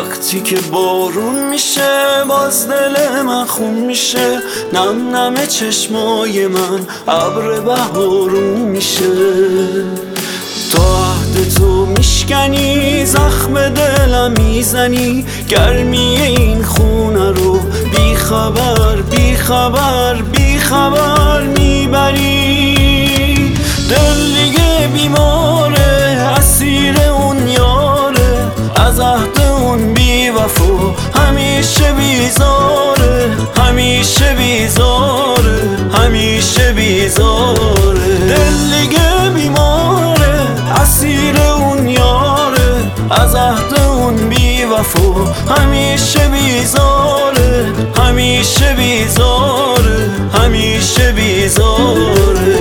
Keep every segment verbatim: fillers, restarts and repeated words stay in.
وقتی که بارون میشه باز دل من خون میشه، نم نم چشمای من ابر بهارون میشه. تا عهد تو میشکنی زخم دلم میزنی، گرمی این خونه رو بی خبر بی خبر بی خبر میبری. دل دیگه بیماره اسیر اون یاره، از عهد اون بی وفا همیشه بیزاره، همیشه بیزاره همیشه بیزاره. دل دیگه بیماره اسیر اون یاره، از عهد اون بی وفا همیشه بیزاره، همیشه بیزاره همیشه بیزاره.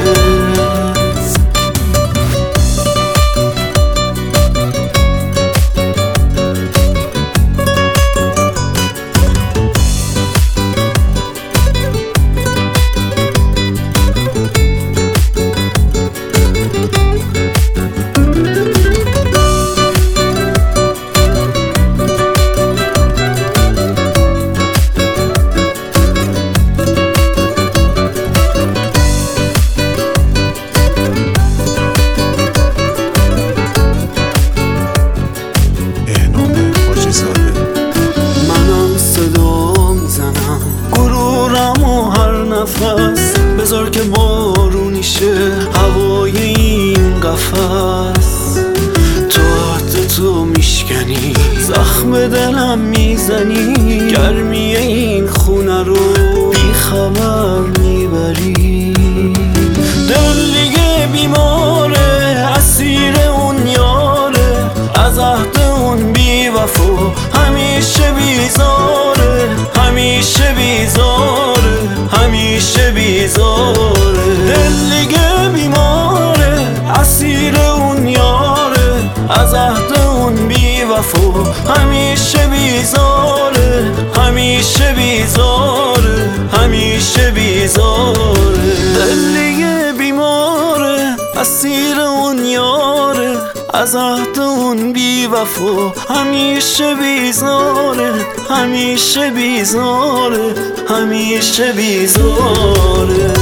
بذار که بارونیشه هوای این قفس، تو عهد تو میشکنی زخم دلم میزنی، گرمی این خونه رو بی خبر میبری. دل دیگه بیماره اسیر اون یاره، از عهد اون بی وفا همیشه بیزاره، همیشه بیزاره همیشه بیزاره. دل دیگه بیماره اسیر اون یاره، از عهد اون بی وفا همیشه بیزاره، همیشه بیزاره همیشه بیزاره. دل دیگه بیماره اسیر اون یاره، از عهد اون بی وفا همیشه بیزاره، همیشه بیزاره همیشه بیزاره.